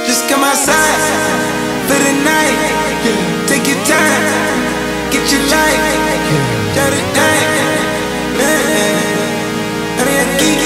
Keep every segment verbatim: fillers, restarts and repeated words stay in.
Just come outside for the night. Take your time, get your life. Got it down. I mean, I geek.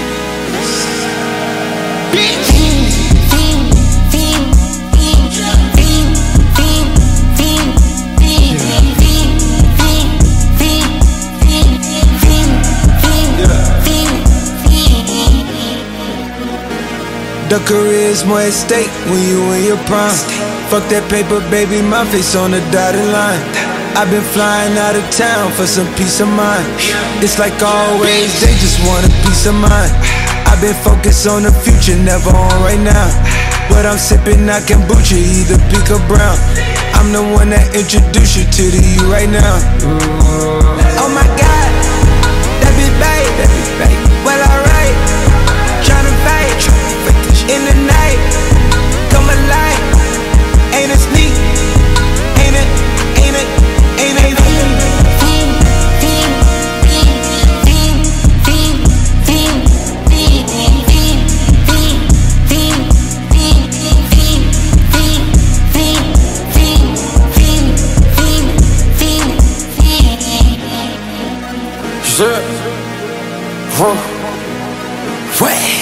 The career's more at stake when you in your prime. Fuck that paper, baby, my face on the dotted line. I've been flying out of town for some peace of mind. It's like always, they just want a peace of mind. I've been focused on the future, never on right now. What I'm sipping, I kombucha, either pink or brown. I'm the one that introduced you to the you right now. Oh my God, that be babe, well alright. Tryna fight in the night, come alive. Ain't it sneak? Ain't it? Ain't it? Ain't it? Shit. Whoa. Wait.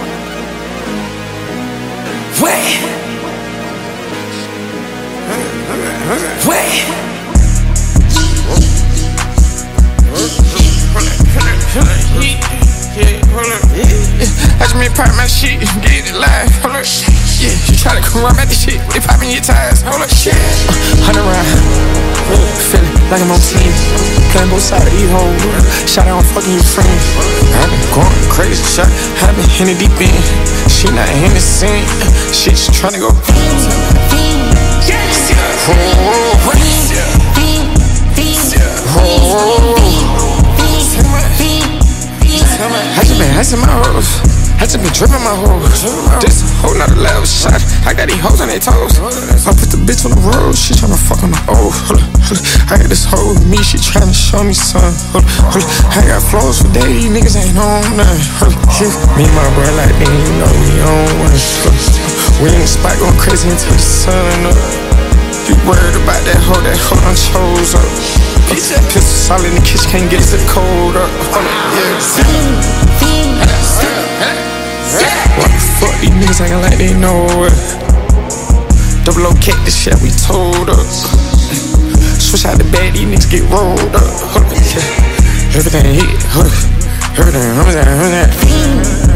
Wait. Wait. I just made part of my shit, get it live, hold up. Yeah, you try to come around at this shit, they popping your tires, hold up. Shit. Hundred round, feeling like I'm on team, playing both sides of these hoes. Shot out on fucking your friends. I been going crazy, shot, I been in the deep end. She not in the scene, she just tryna go. I just been hashing my hoes, I just been dripping my hoes. This whole nother level shot, I got these hoes on their toes. I put the bitch on the road, she tryna fuck on the O. I got this hoe with me, she tryna show me something. I got flows for days, niggas ain't on nothing. Me and my bro like they ain't know we on one. We in the spot going crazy until the sun up. You worried about that hoe, that hoe done chose up. Bitch, that pistol solid in the kitchen, can't get it cold up. Why the fuck these niggas acting like they know it? Double O K, this shit we told up. Switch out the bag, these niggas get rolled up. Everything hit, everything, everything, everything.